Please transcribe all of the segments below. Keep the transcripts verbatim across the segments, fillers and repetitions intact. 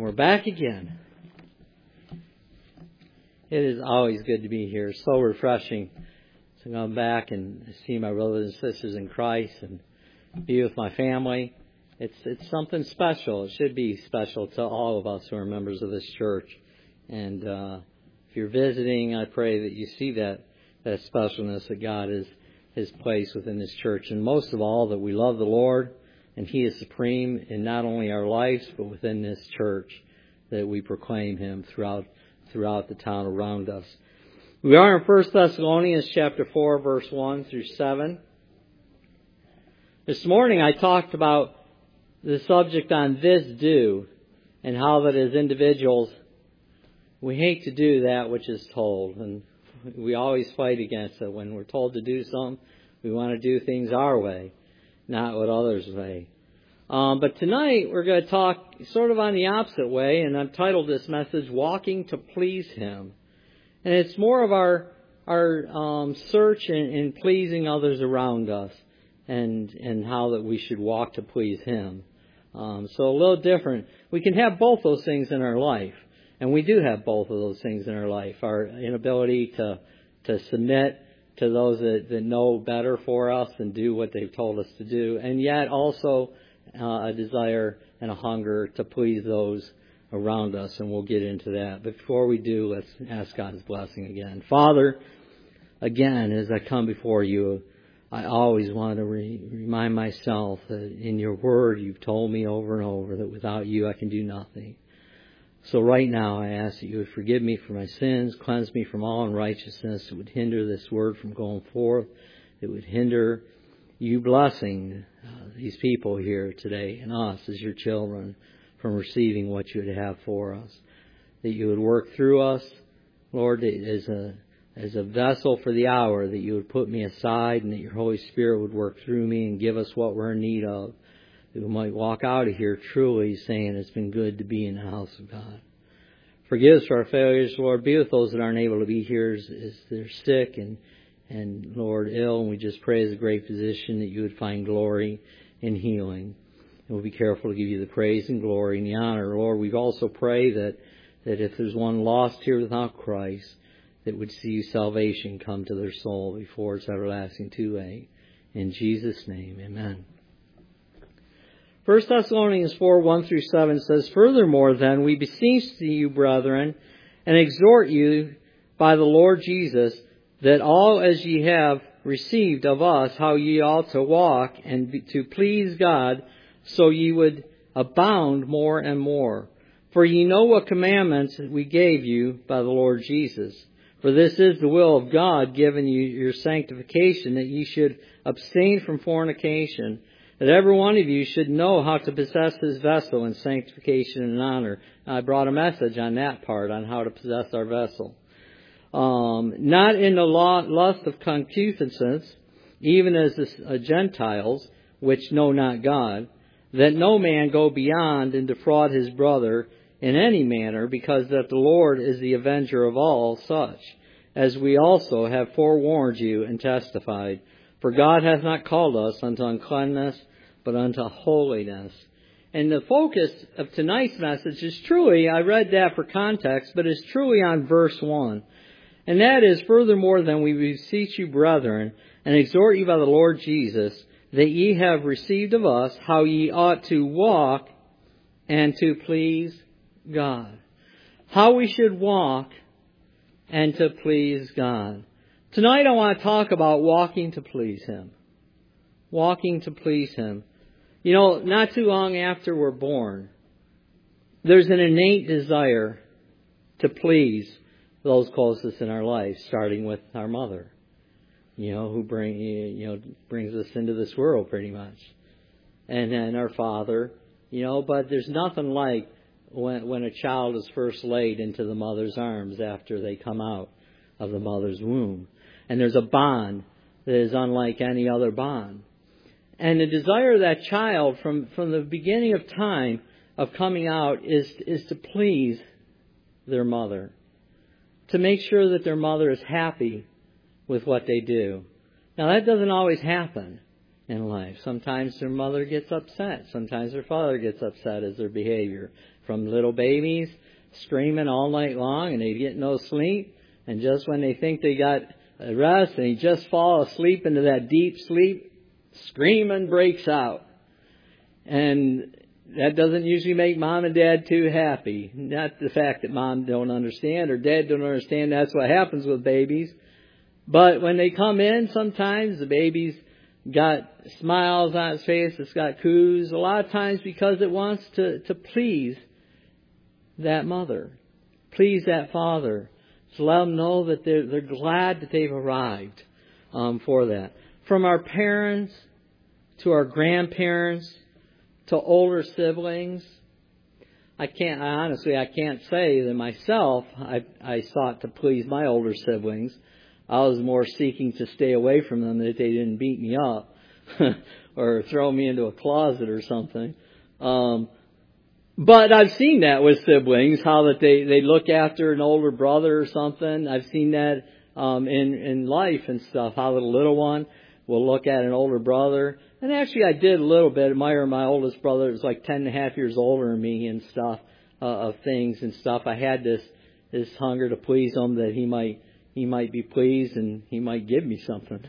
We're back again. It is always good to be here. So refreshing to come back and see my brothers and sisters in Christ and be with my family. It's it's something special. It should be special to all of us who are members of this church. And uh, if you're visiting, I pray that you see that that specialness that God has has placed within this church. And most of all, that we love the Lord and He is supreme in not only our lives, but within this church, that we proclaim Him throughout throughout the town around us. We are in First Thessalonians chapter four, verse one through seven. This morning I talked about the subject on this do, and how that as individuals we hate to do that which is told, and we always fight against it. When we're told to do something, we want to do things our way, not what others say. Um, but tonight we're going to talk sort of on the opposite way, and I've titled this message, Walking to Please Him. And it's more of our our um, search in, in pleasing others around us, and, and how that we should walk to please Him. Um, so a little different. We can have both those things in our life, and we do have both of those things in our life. Our inability to to submit to those that, that know better for us and do what they've told us to do, and yet also uh, a desire and a hunger to please those around us, and we'll get into that. But before we do, let's ask God's blessing again. Father, again, as I come before you, I always want to re- remind myself that in your word you've told me over and over that without you I can do nothing. So right now I ask that you would forgive me for my sins, cleanse me from all unrighteousness that would hinder this word from going forth, that would hinder you blessing uh, these people here today and us as your children from receiving what you would have for us. That you would work through us, Lord, as a as a vessel for the hour, that you would put me aside and that your Holy Spirit would work through me and give us what we're in need of. That we might walk out of here truly saying it's been good to be in the house of God. Forgive us for our failures, Lord. Be with those that aren't able to be here as, as they're sick and, and, Lord, ill. And we just pray as a great physician that you would find glory in healing. And we'll be careful to give you the praise and glory and the honor. Lord, we also pray that, that if there's one lost here without Christ, that would see salvation come to their soul before it's everlasting too late. In Jesus' name, amen. First Thessalonians four, one through seven says, Furthermore then, we beseech you, brethren, and exhort you by the Lord Jesus, that all as ye have received of us, how ye ought to walk, and be, to please God, so ye would abound more and more. For ye know what commandments we gave you by the Lord Jesus. For this is the will of God, given you your sanctification, that ye should abstain from fornication, that every one of you should know how to possess his vessel in sanctification and honor. I brought a message on that part, on how to possess our vessel. Um, not in the lust of concupiscence, even as the Gentiles, which know not God, that no man go beyond and defraud his brother in any manner, because that the Lord is the avenger of all such, as we also have forewarned you and testified. For God hath not called us unto uncleanness, but unto holiness. And the focus of tonight's message is truly, I read that for context, but it's truly on verse one. And that is, Furthermore then we beseech you, brethren, and exhort you by the Lord Jesus, that ye have received of us how ye ought to walk and to please God. How we should walk and to please God. Tonight I want to talk about walking to please Him. Walking to please Him. You know, not too long after we're born, there's an innate desire to please those closest in our life, starting with our mother, you know, who bring you know brings us into this world pretty much, and then our father, you know. But there's nothing like when when a child is first laid into the mother's arms after they come out of the mother's womb, and there's a bond that is unlike any other bond. And the desire of that child from, from the beginning of time of coming out is, is to please their mother, to make sure that their mother is happy with what they do. Now, that doesn't always happen. in life. Sometimes their mother gets upset. Sometimes their father gets upset as their behavior. From little babies screaming all night long and they get no sleep. And just when they think they got a rest and they just fall asleep into that deep sleep, screaming breaks out. And that doesn't usually make mom and dad too happy. Not the fact that mom don't understand or dad don't understand. That's what happens with babies. But when they come in, sometimes the baby's got smiles on its face. It's got coos. A lot of times because it wants to, to please that mother, please that father, to let them know that they're, they're glad that they've arrived um, for that. From our parents to our grandparents to older siblings, I can't, honestly, I can't say that myself, I, I sought to please my older siblings. I was more seeking to stay away from them that they didn't beat me up or throw me into a closet or something. Um, but I've seen that with siblings, how that they, they look after an older brother or something. I've seen that um, in, in life and stuff, how the little one will look at an older brother. And actually I did a little bit admire my oldest brother. It was like ten and a half years older than me and stuff, uh, of things and stuff. I had this, this hunger to please him that he might, he might be pleased and he might give me something.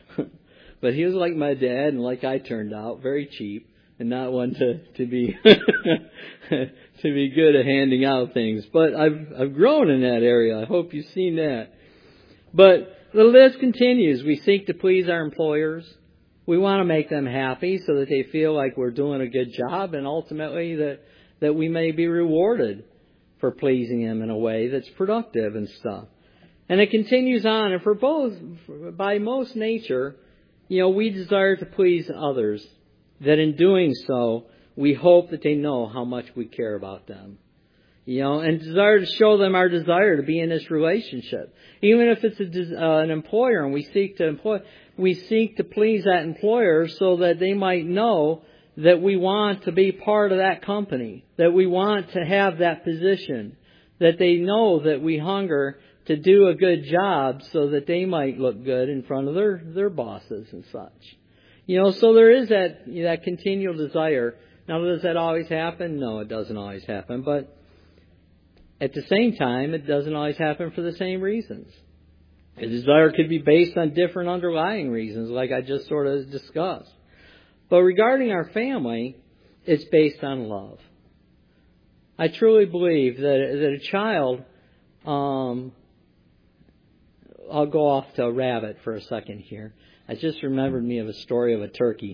But he was like my dad and like I turned out, very cheap and not one to, to be, to be good at handing out things. But I've, I've grown in that area. I hope you've seen that. But the list continues. We seek to please our employers. We want to make them happy so that they feel like we're doing a good job and ultimately that, that we may be rewarded for pleasing them in a way that's productive and stuff. And it continues on. And for both, by most nature, you know, we desire to please others. That in doing so, we hope that they know how much we care about them. You know, and desire to show them our desire to be in this relationship. Even if it's a, uh, an employer and we seek to employ, we seek to please that employer so that they might know that we want to be part of that company, that we want to have that position, that they know that we hunger to do a good job so that they might look good in front of their, their bosses and such. You know, so there is that, that continual desire. Now, does that always happen? No, it doesn't always happen. But at the same time, it doesn't always happen for the same reasons. A desire could be based on different underlying reasons, like I just sort of discussed. But regarding our family, it's based on love. I truly believe that, that a child, um, I'll go off to a rabbit for a second here. I just remembered me of a story of a turkey.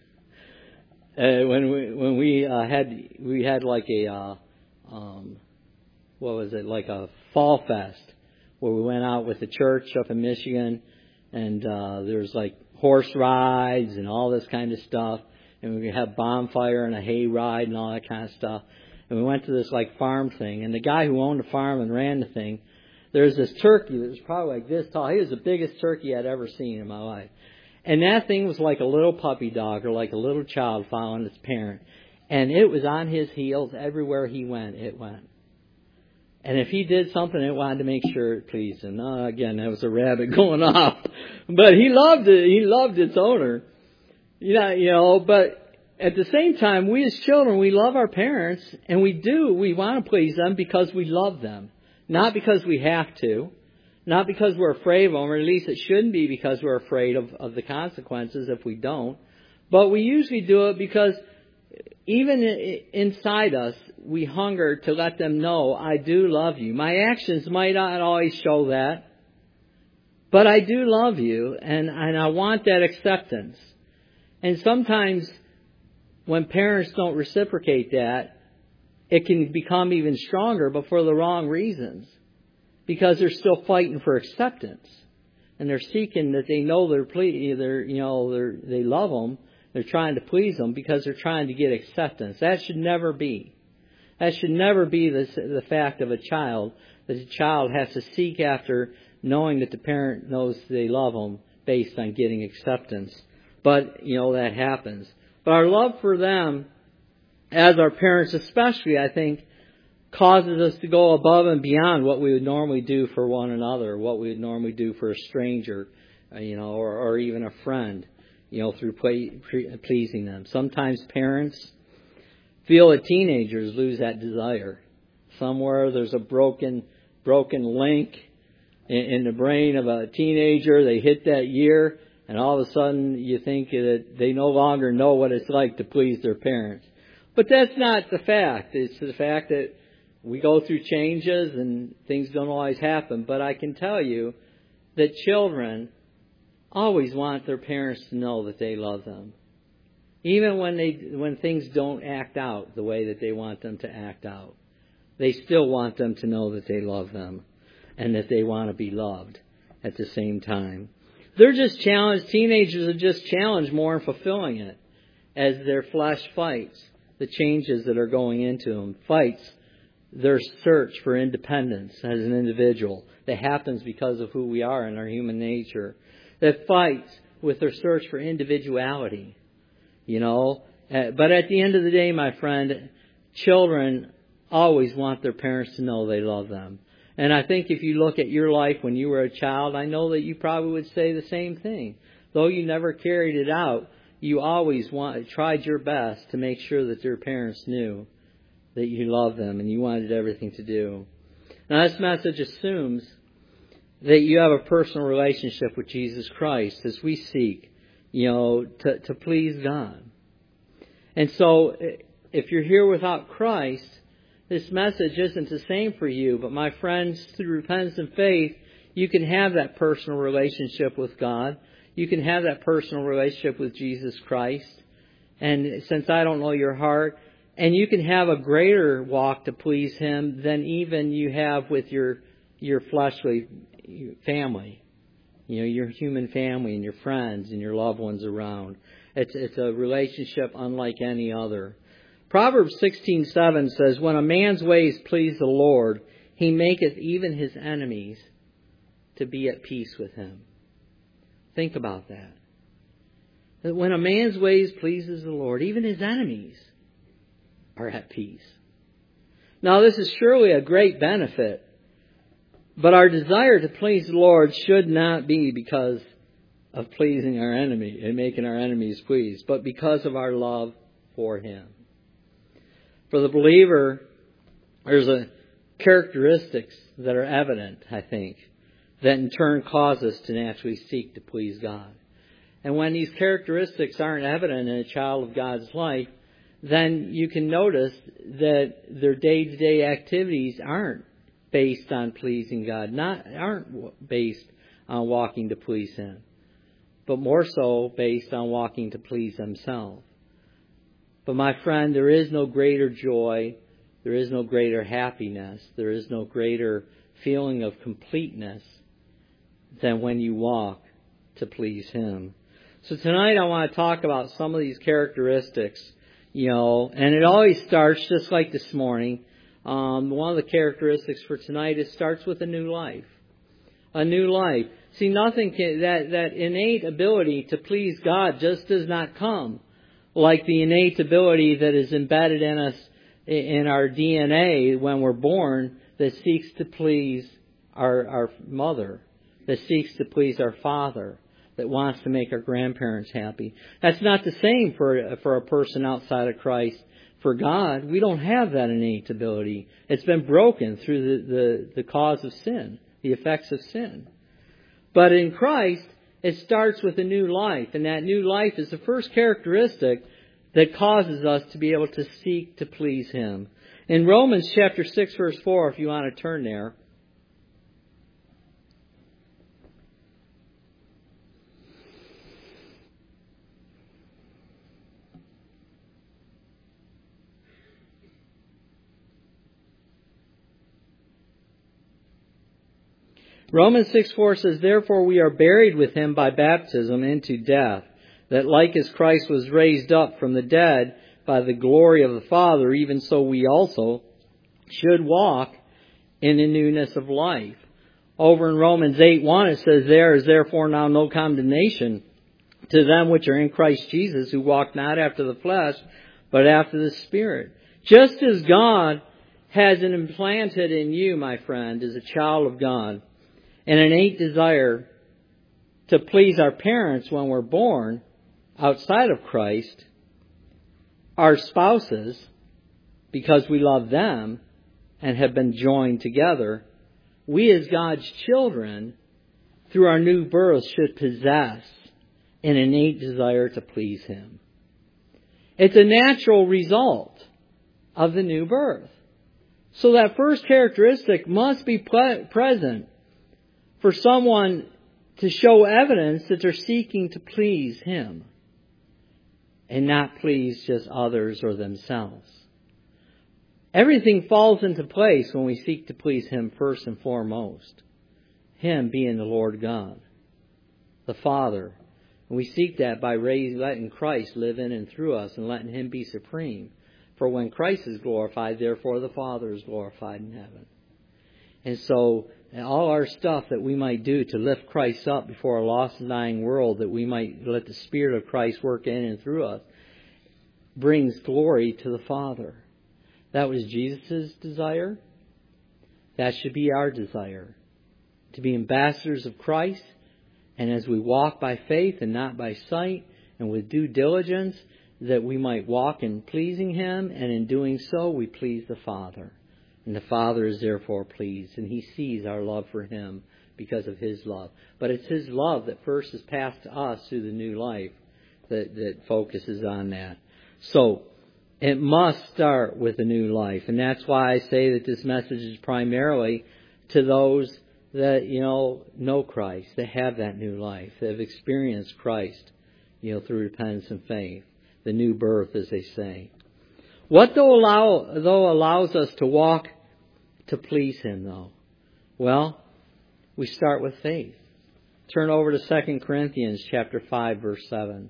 Uh, when we when we uh, had we had like a uh, um, what was it like a fall fest where we went out with the church up in Michigan, and uh, there was like horse rides and all this kind of stuff, and we had bonfire and a hay ride and all that kind of stuff. And we went to this like farm thing, and the guy who owned the farm and ran the thing, there's this turkey that was probably like this tall. He was the biggest turkey I'd ever seen in my life. And that thing was like a little puppy dog or like a little child following its parent. And it was on his heels everywhere he went, it went. And if he did something, it wanted to make sure it pleased him. Uh, again, that was a rabbit going off. But he loved it. He loved its owner. You know, you know, but at the same time, we as children, we love our parents. And we do. We want to please them because we love them. Not because we have to. Not because we're afraid of them, or at least it shouldn't be because we're afraid of, of the consequences if we don't. But we usually do it because even inside us, we hunger to let them know, I do love you. My actions might not always show that, but I do love you, and, and I want that acceptance. And sometimes when parents don't reciprocate that, it can become even stronger, but for the wrong reasons. Because they're still fighting for acceptance, and they're seeking that they know they're, ple- they're you know, they're, they love them. They're trying to please them because they're trying to get acceptance. That should never be. That should never be the the fact of a child. That a child has to seek after knowing that the parent knows they love them based on getting acceptance. But you know that happens. But our love for them, as our parents, especially, I think, causes us to go above and beyond what we would normally do for one another, what we would normally do for a stranger, you know, or, or even a friend. you know, through ple- pleasing them. Sometimes parents feel that teenagers lose that desire. Somewhere there's a broken, broken link in, in the brain of a teenager. They hit that year, and all of a sudden you think that they no longer know what it's like to please their parents. But that's not the fact. It's the fact that we go through changes and things don't always happen. But I can tell you that children always want their parents to know that they love them. Even when they when things don't act out the way that they want them to act out. They still want them to know that they love them and that they want to be loved at the same time. They're just challenged, teenagers are just challenged more in fulfilling it as their flesh fights the changes that are going into them, fights their search for independence as an individual that happens because of who we are in our human nature, that fights with their search for individuality, you know. Uh, but at the end of the day, my friend, children always want their parents to know they love them. And I think if you look at your life when you were a child, I know that you probably would say the same thing. Though you never carried it out, you always want, tried your best to make sure that your parents knew that you loved them and you wanted everything to do. Now this message assumes that you have a personal relationship with Jesus Christ as we seek, you know, to, to please God. And so if you're here without Christ, this message isn't the same for you. But my friends, through repentance and faith, you can have that personal relationship with God. You can have that personal relationship with Jesus Christ. And since I don't know your heart, and you can have a greater walk to please Him than even you have with your your fleshly family. You know, your human family and your friends and your loved ones around. It's it's a relationship unlike any other. Proverbs sixteen seven says, "When a man's ways please the Lord, he maketh even his enemies to be at peace with him." Think about that. That when a man's ways pleases the Lord, even his enemies are at peace. Now, this is surely a great benefit, but our desire to please the Lord should not be because of pleasing our enemy and making our enemies pleased, but because of our love for Him. For the believer, there's a characteristics that are evident, I think, that in turn cause us to naturally seek to please God. And when these characteristics aren't evident in a child of God's life, then you can notice that their day-to-day activities aren't based on pleasing God, not aren't based on walking to please Him, but more so based on walking to please themselves. But my friend, there is no greater joy, there is no greater happiness, there is no greater feeling of completeness than when you walk to please Him. So tonight I want to talk about some of these characteristics, you know, and it always starts just like this morning. Um, one of the characteristics for tonight, it starts with a new life. A new life. See, nothing can, that, that innate ability to please God just does not come like the innate ability that is embedded in us in our D N A when we're born, that seeks to please our, our mother, that seeks to please our father, that wants to make our grandparents happy. That's not the same for, for a person outside of Christ. For God, we don't have that innate ability. It's been broken through the, the, the cause of sin, the effects of sin. But in Christ, it starts with a new life. And that new life is the first characteristic that causes us to be able to seek to please Him. In Romans chapter six, verse four, if you want to turn there, Romans six four says, "Therefore we are buried with Him by baptism into death, that like as Christ was raised up from the dead by the glory of the Father, even so we also should walk in the newness of life." Over in Romans eight one it says, "There is therefore now no condemnation to them which are in Christ Jesus, who walk not after the flesh, but after the Spirit." Just as God has implanted in you, my friend, as a child of God, an innate desire to please our parents when we're born, outside of Christ, our spouses, because we love them and have been joined together, we as God's children, through our new birth, should possess an innate desire to please Him. It's a natural result of the new birth. So that first characteristic must be ple- present for someone to show evidence that they're seeking to please Him and not please just others or themselves. Everything falls into place when we seek to please Him first and foremost. Him being the Lord God, the Father. And we seek that by raising, letting Christ live in and through us and letting Him be supreme. For when Christ is glorified, therefore the Father is glorified in heaven. And so all our stuff that we might do to lift Christ up before a lost and dying world, that we might let the Spirit of Christ work in and through us, brings glory to the Father. That was Jesus' desire. That should be our desire. To be ambassadors of Christ. And as we walk by faith and not by sight, and with due diligence, that we might walk in pleasing Him, and in doing so we please the Father. And the Father is therefore pleased, and He sees our love for Him because of His love. But it's His love that first is passed to us through the new life that, that focuses on that. So, it must start with a new life. And that's why I say that this message is primarily to those that, you know, know Christ, that have that new life, that have experienced Christ, you know, through repentance and faith. The new birth, as they say. What though, allow, though allows us to walk to please Him, though? Well, we start with faith. Turn over to Second Corinthians chapter five, verse seven.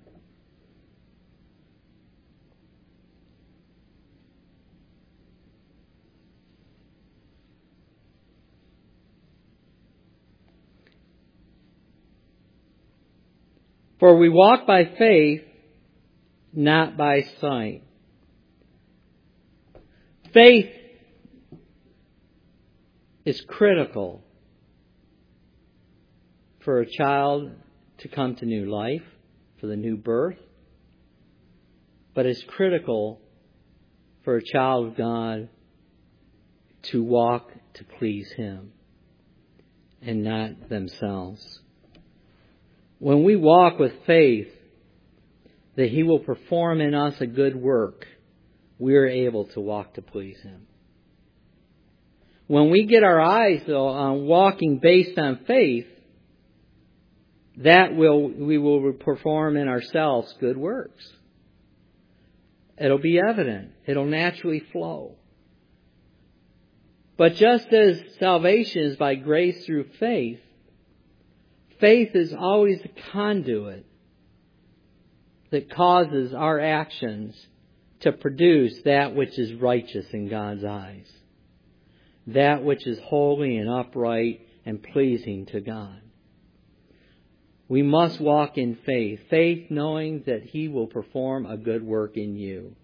For we walk by faith, not by sight. Faith is critical for a child to come to new life, for the new birth. But it's critical for a child of God to walk to please Him and not themselves. When we walk with faith that He will perform in us a good work, we are able to walk to please Him. When we get our eyes, though, on walking based on faith, that will we will perform in ourselves good works. It'll be evident. It'll naturally flow. But just as salvation is by grace through faith, faith is always the conduit that causes our actions to produce that which is righteous in God's eyes. That which is holy and upright and pleasing to God. We must walk in faith. Faith knowing that He will perform a good work in you.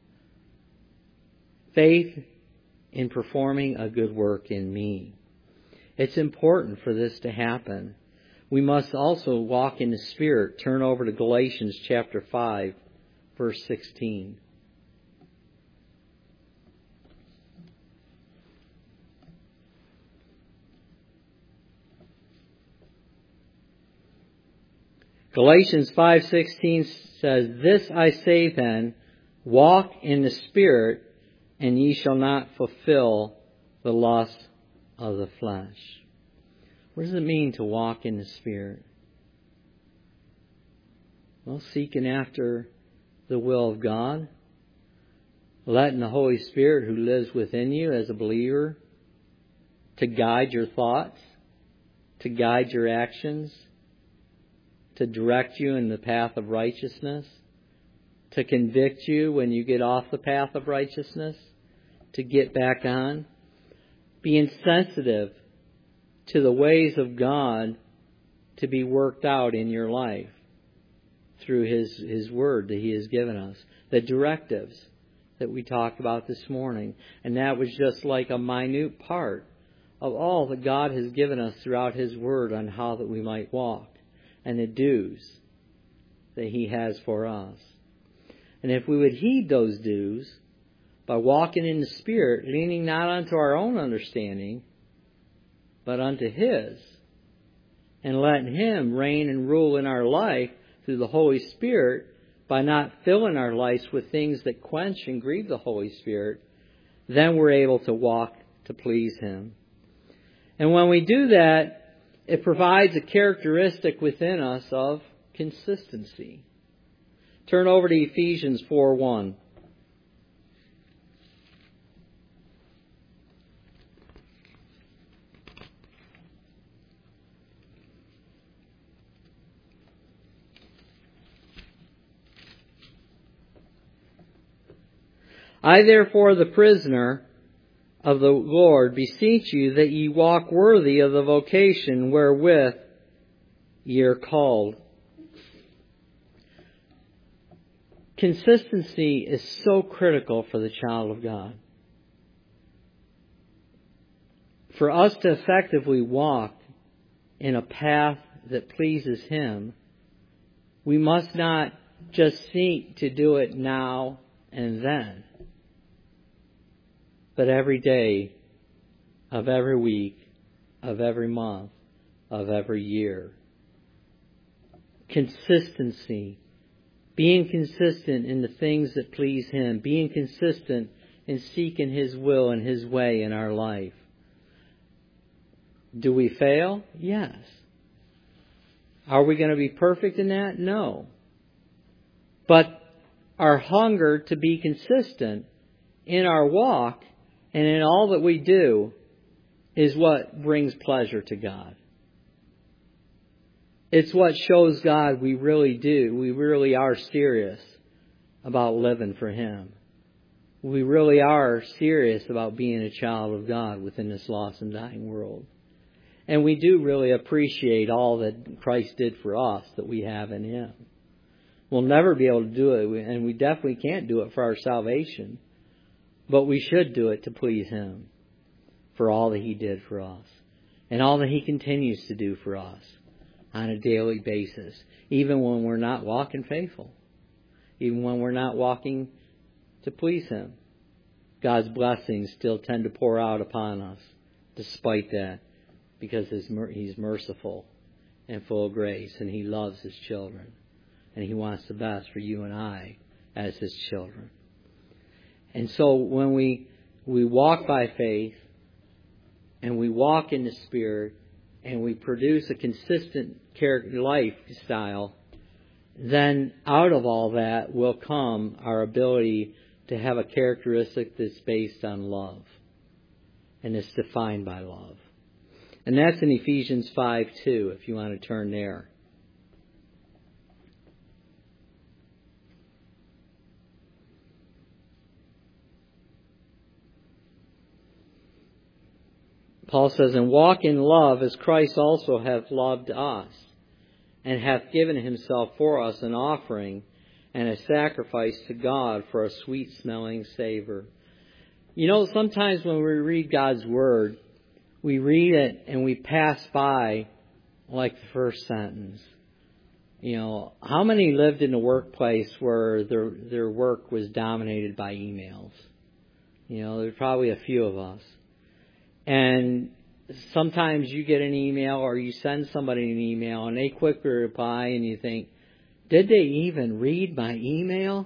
Faith in performing a good work in me. It's important for this to happen. We must also walk in the Spirit. Turn over to Galatians chapter five, verse sixteen. Galatians five sixteen says, "This I say then, walk in the Spirit, and ye shall not fulfill the lust of the flesh." What does it mean to walk in the Spirit? Well, seeking after the will of God, letting the Holy Spirit who lives within you as a believer to guide your thoughts, to guide your actions, to direct you in the path of righteousness, to convict you when you get off the path of righteousness, to get back on. Being sensitive to the ways of God to be worked out in your life through His, His Word that He has given us. The directives that we talked about this morning. And that was just like a minute part of all that God has given us throughout His Word on how that we might walk. And the do's that He has for us. And if we would heed those dues by walking in the Spirit, leaning not unto our own understanding, but unto His, and letting Him reign and rule in our life through the Holy Spirit, by not filling our lives with things that quench and grieve the Holy Spirit, then we're able to walk to please Him. And when we do that, it provides a characteristic within us of consistency. Turn over to Ephesians four one. I therefore, the prisoner of the Lord, beseech you that ye walk worthy of the vocation wherewith ye are called. Consistency is so critical for the child of God. For us to effectively walk in a path that pleases Him, we must not just seek to do it now and then, but every day of every week, of every month, of every year. Consistency. Being consistent in the things that please Him. Being consistent in seeking His will and His way in our life. Do we fail? Yes. Are we going to be perfect in that? No. But our hunger to be consistent in our walk and in all that we do is what brings pleasure to God. It's what shows God we really do. We really are serious about living for Him. We really are serious about being a child of God within this lost and dying world. And we do really appreciate all that Christ did for us that we have in Him. We'll never be able to do it, and we definitely can't do it for our salvation. But we should do it to please Him for all that He did for us and all that He continues to do for us on a daily basis, even when we're not walking faithful, even when we're not walking to please Him. God's blessings still tend to pour out upon us despite that, because He's merciful and full of grace, and He loves His children, and He wants the best for you and I as His children. And so when we we walk by faith and we walk in the Spirit and we produce a consistent character lifestyle, then out of all that will come our ability to have a characteristic that's based on love and is defined by love. And that's in Ephesians five two, if you want to turn there. Paul says, and walk in love as Christ also hath loved us, and hath given Himself for us an offering and a sacrifice to God for a sweet-smelling savor. You know, sometimes when we read God's Word, we read it and we pass by like the first sentence. You know, how many lived in a workplace where their their work was dominated by emails? You know, there's probably a few of us. And sometimes you get an email or you send somebody an email and they quickly reply and you think, did they even read my email?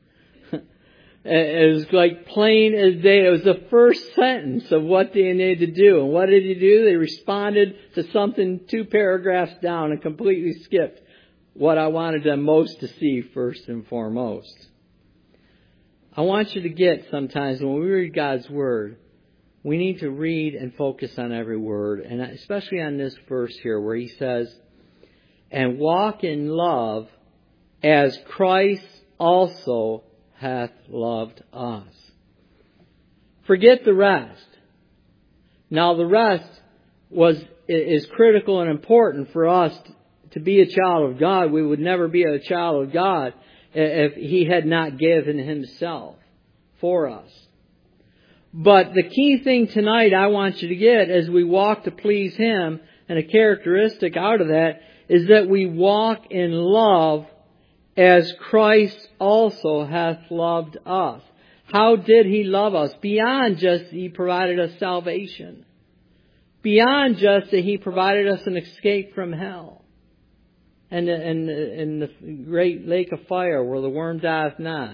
It was like plain as day. It was the first sentence of what they needed to do. And what did they do? They responded to something two paragraphs down and completely skipped what I wanted them most to see first and foremost. I want you to get sometimes when we read God's Word, we need to read and focus on every word, and especially on this verse here where he says, and walk in love as Christ also hath loved us. Forget the rest. Now the rest was is critical and important for us to be a child of God. We would never be a child of God if He had not given Himself for us. But the key thing tonight I want you to get as we walk to please Him, and a characteristic out of that, is that we walk in love as Christ also hath loved us. How did He love us? Beyond just He provided us salvation. Beyond just that He provided us an escape from hell. And, and, and the great lake of fire where the worm dieth not.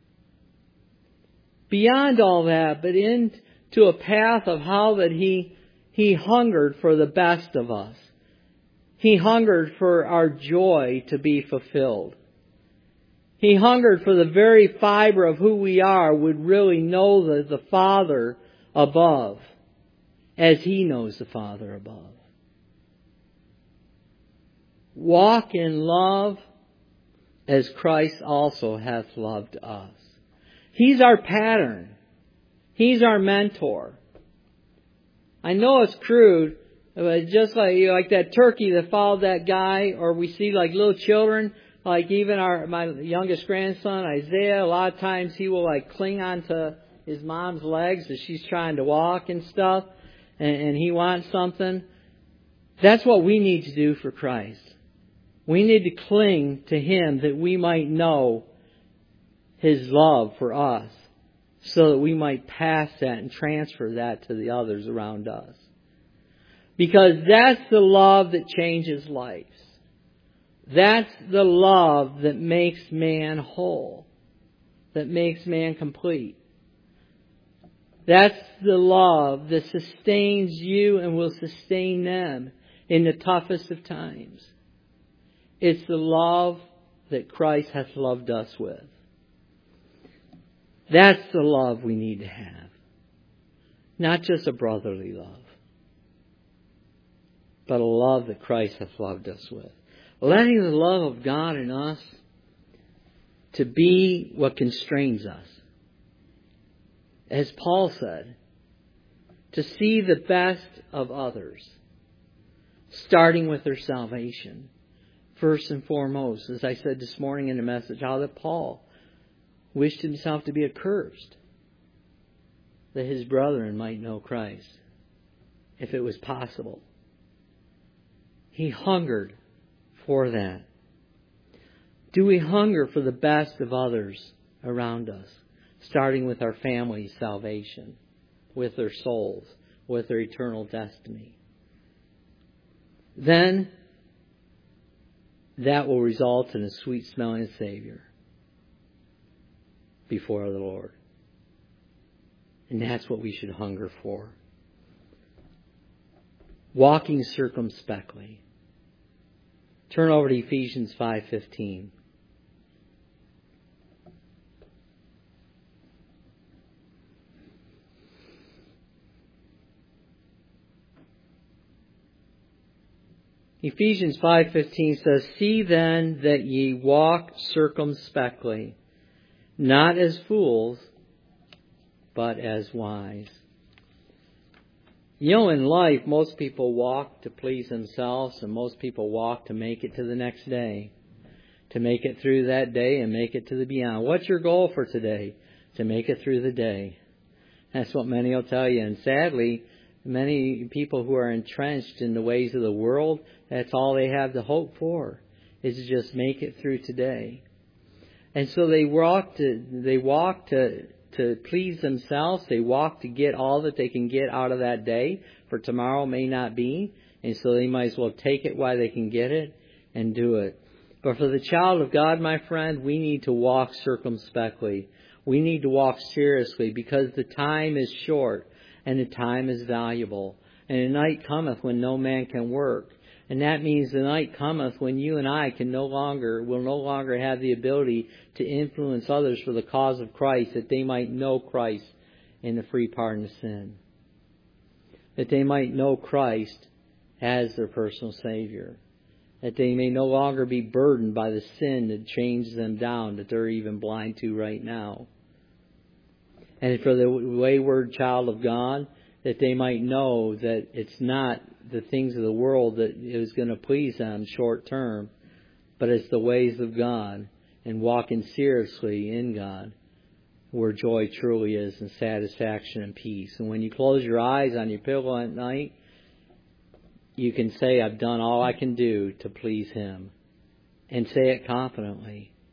Beyond all that, but into a path of how that He, He hungered for the best of us. He hungered for our joy to be fulfilled. He hungered for the very fiber of who we are would really know the, the Father above as He knows the Father above. Walk in love as Christ also hath loved us. He's our pattern. He's our mentor. I know it's crude, but just like, like that turkey that followed that guy, or we see like little children, like even our my youngest grandson, Isaiah, a lot of times he will like cling onto his mom's legs as she's trying to walk and stuff, and, and he wants something. That's what we need to do for Christ. We need to cling to Him that we might know His love for us, so that we might pass that and transfer that to the others around us. Because that's the love that changes lives. That's the love that makes man whole, that makes man complete. That's the love that sustains you and will sustain them in the toughest of times. It's the love that Christ hath loved us with. That's the love we need to have. Not just a brotherly love, but a love that Christ hath loved us with. Letting the love of God in us to be what constrains us. As Paul said, to see the best of others, starting with their salvation. First and foremost, as I said this morning in the message, how that Paul wished himself to be accursed, that his brethren might know Christ, if it was possible. He hungered for that. Do we hunger for the best of others around us, starting with our family's salvation, with their souls, with their eternal destiny? Then that will result in a sweet-smelling Savior before the Lord. And that's what we should hunger for. Walking circumspectly. Turn over to Ephesians five fifteen. Ephesians five fifteen says, "See then that ye walk circumspectly, not as fools, but as wise." You know, in life, most people walk to please themselves, and most people walk to make it to the next day, to make it through that day and make it to the beyond. What's your goal for today? To make it through the day. That's what many will tell you. And sadly, many people who are entrenched in the ways of the world, that's all they have to hope for, is to just make it through today. And so they walk to they walk to to please themselves. They walk to get all that they can get out of that day, for tomorrow may not be. And so they might as well take it while they can get it and do it. But for the child of God, my friend, we need to walk circumspectly. We need to walk seriously, because the time is short and the time is valuable. And the night cometh when no man can work. And that means the night cometh when you and I can no longer, will no longer have the ability to influence others for the cause of Christ, that they might know Christ in the free pardon of sin. That they might know Christ as their personal Savior. That they may no longer be burdened by the sin that chains them down, that they're even blind to right now. And for the wayward child of God, that they might know that it's not the things of the world that is going to please them short term, but it's the ways of God, and walking seriously in God, where joy truly is, and satisfaction and peace. And when you close your eyes on your pillow at night, you can say, "I've done all I can do to please Him," and say it confidently.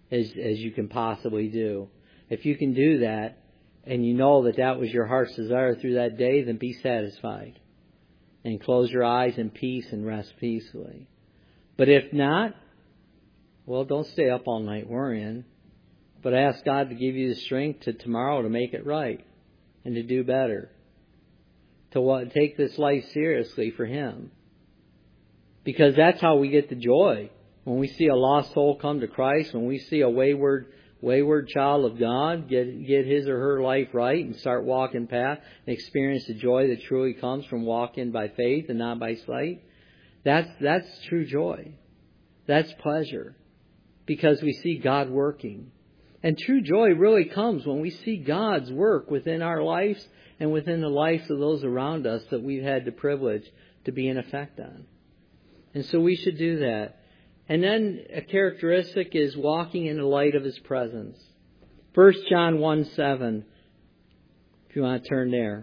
as, as you can possibly do. If you can do that, and you know that that was your heart's desire through that day, then be satisfied. And close your eyes in peace and rest peacefully. But if not, well, don't stay up all night worrying. But ask God to give you the strength to tomorrow to make it right. And to do better. To what, take this life seriously for Him. Because that's how we get the joy. When we see a lost soul come to Christ, when we see a wayward wayward child of God get get his or her life right and start walking path and experience the joy that truly comes from walking by faith and not by sight, that's that's true joy. That's pleasure. Because we see God working. And true joy really comes when we see God's work within our lives and within the lives of those around us that we've had the privilege to be an effect on. And so we should do that. And then a characteristic is walking in the light of His presence. First John one seven, if you want to turn there.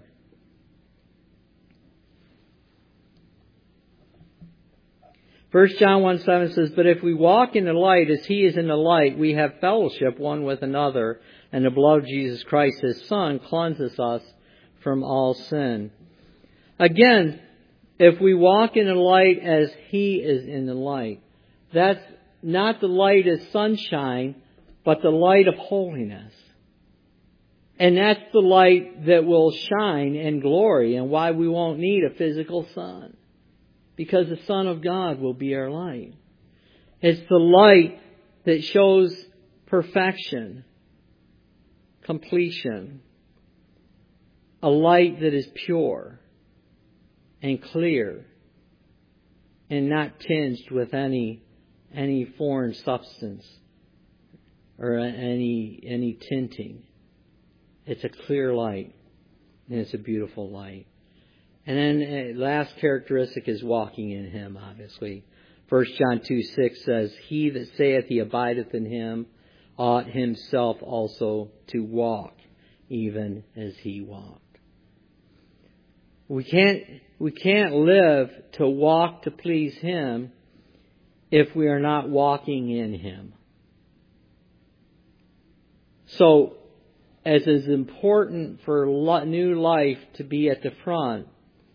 First John one seven says, "But if we walk in the light as He is in the light, we have fellowship one with another, and the blood of Jesus Christ, His Son, cleanses us from all sin." Again, if we walk in the light as He is in the light, that's not the light as sunshine, but the light of holiness. And that's the light that will shine in glory, and why we won't need a physical sun. Because the Son of God will be our light. It's the light that shows perfection, completion. A light that is pure and clear and not tinged with any any foreign substance or any any tinting. It's a clear light, and it's a beautiful light. And then uh, last characteristic is walking in Him, obviously. First John two six says, "He that saith he abideth in Him ought himself also to walk, even as He walked." We can't we can't live to walk to please Him if we are not walking in Him. So, as is important for new life to be at the front,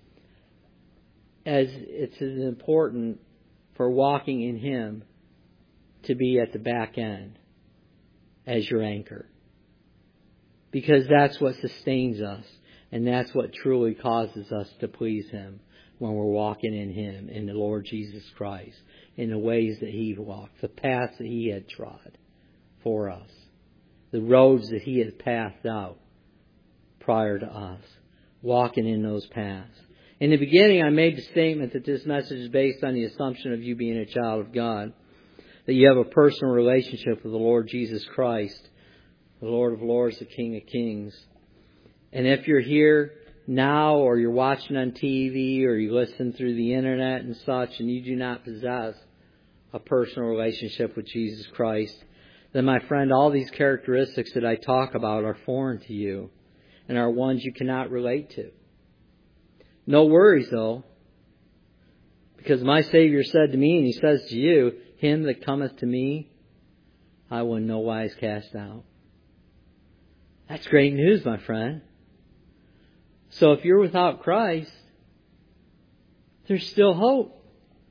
as it's as important for walking in Him to be at the back end as your anchor. Because that's what sustains us, and that's what truly causes us to please Him when we're walking in Him, in the Lord Jesus Christ, in the ways that He walked, the paths that He had trod for us, the roads that He had pathed out prior to us, walking in those paths. In the beginning, I made the statement that this message is based on the assumption of you being a child of God, that you have a personal relationship with the Lord Jesus Christ, the Lord of Lords, the King of Kings. And if you're here now, or you're watching on T V, or you listen through the internet and such, and you do not possess a personal relationship with Jesus Christ, then my friend, all these characteristics that I talk about are foreign to you and are ones you cannot relate to. No worries though, because my Savior said to me, and He says to you, "Him that cometh to me, I will in no wise cast out." That's great news, my friend. So if you're without Christ, there's still hope.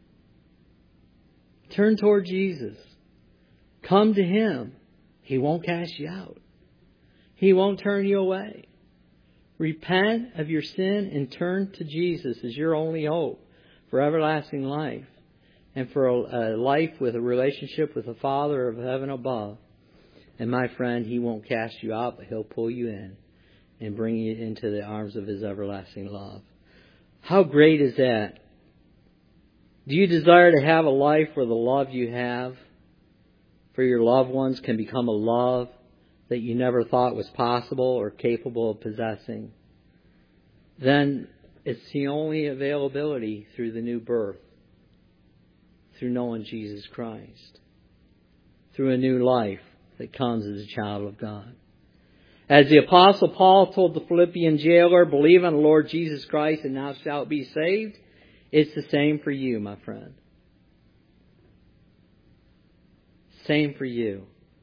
Turn toward Jesus. Come to Him. He won't cast you out. He won't turn you away. Repent of your sin and turn to Jesus as your only hope for everlasting life and for a, a life with a relationship with the Father of heaven above. And my friend, He won't cast you out, but He'll pull you in and bring you into the arms of His everlasting love. How great is that? Do you desire to have a life where the love you have for your loved ones can become a love that you never thought was possible or capable of possessing? Then it's the only availability through the new birth, through knowing Jesus Christ, through a new life that comes as a child of God. As the Apostle Paul told the Philippian jailer, "Believe on the Lord Jesus Christ and thou shalt be saved," it's the same for you, my friend. Same for you.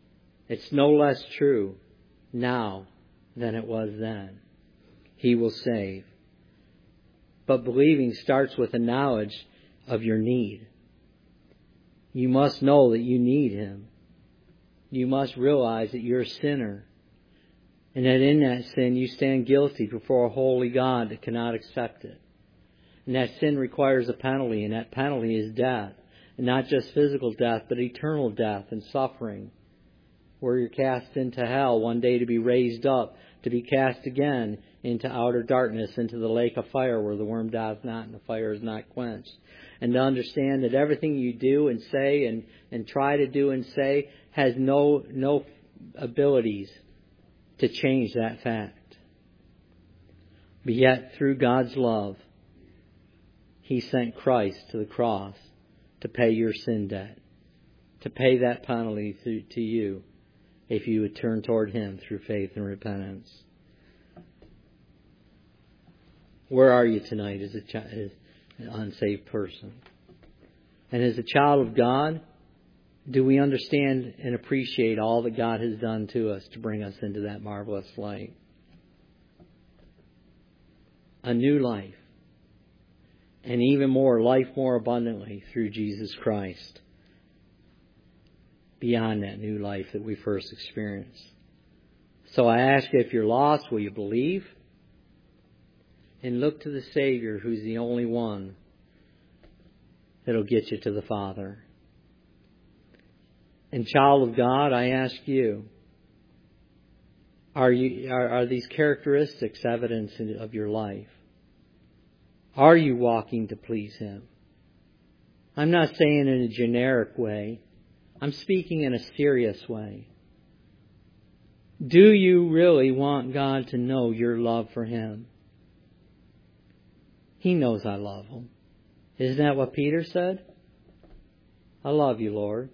It's no less true now than it was then. He will save. But believing starts with a knowledge of your need. You must know that you need Him. You must realize that you're a sinner. And that in that sin you stand guilty before a holy God that cannot accept it. And that sin requires a penalty, and that penalty is death. And not just physical death, but eternal death and suffering. Where you're cast into hell one day to be raised up, to be cast again into outer darkness, into the lake of fire where the worm dieth not and the fire is not quenched. And to understand that everything you do and say and, and try to do and say has no, no abilities to change that fact. But yet, through God's love, He sent Christ to the cross to pay your sin debt, to pay that penalty to, to you if you would turn toward Him through faith and repentance. Where are you tonight as, a chi- as an unsaved person? And as a child of God, do we understand and appreciate all that God has done to us to bring us into that marvelous light? A new life. And even more, life more abundantly through Jesus Christ. Beyond that new life that we first experienced. So I ask you, if you're lost, will you believe? And look to the Savior, who's the only one that'll get you to the Father. And child of God, I ask you, are you are, are these characteristics evidence of your life? Are you walking to please Him? I'm not saying in a generic way. I'm speaking in a serious way. Do you really want God to know your love for Him? He knows I love Him. Isn't that what Peter said? I love you, Lord.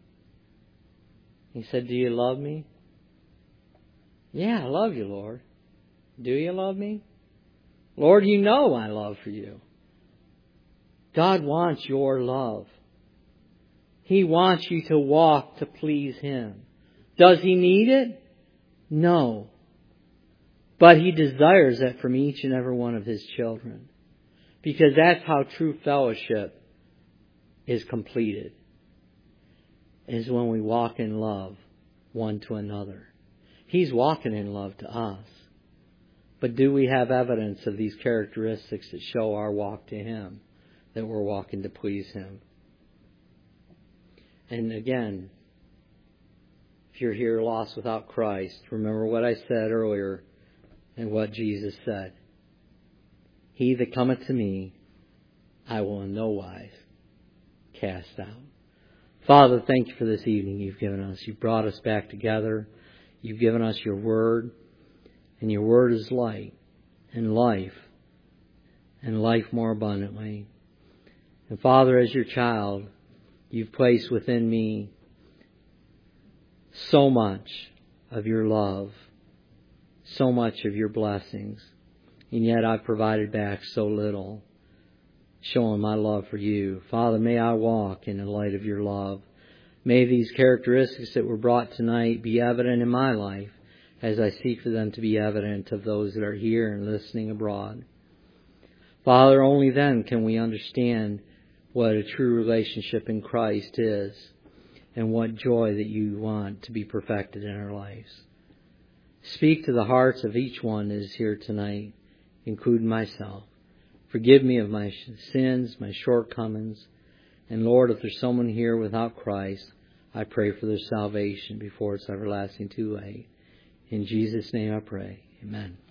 He said, do you love me? Yeah, I love you, Lord. Do you love me? Lord, you know I love for you. God wants your love. He wants you to walk to please Him. Does He need it? No. But He desires it from each and every one of His children. Because that's how true fellowship is completed. Is when we walk in love one to another. He's walking in love to us. But do we have evidence of these characteristics that show our walk to Him? That we're walking to please Him? And again, if you're here lost without Christ, remember what I said earlier and what Jesus said. He that cometh to me, I will in no wise cast out. Father, thank you for this evening you've given us. You've brought us back together. You've given us your word. And your word is light and life and life more abundantly. And Father, as your child, you've placed within me so much of your love, so much of your blessings. And yet I've provided back so little, showing my love for you. Father, may I walk in the light of your love. May these characteristics that were brought tonight be evident in my life as I seek for them to be evident of those that are here and listening abroad. Father, only then can we understand what a true relationship in Christ is and what joy that you want to be perfected in our lives. Speak to the hearts of each one that is here tonight, including myself. Forgive me of my sins, my shortcomings. And Lord, if there's someone here without Christ, I pray for their salvation before it's everlasting too late. In Jesus' name I pray. Amen.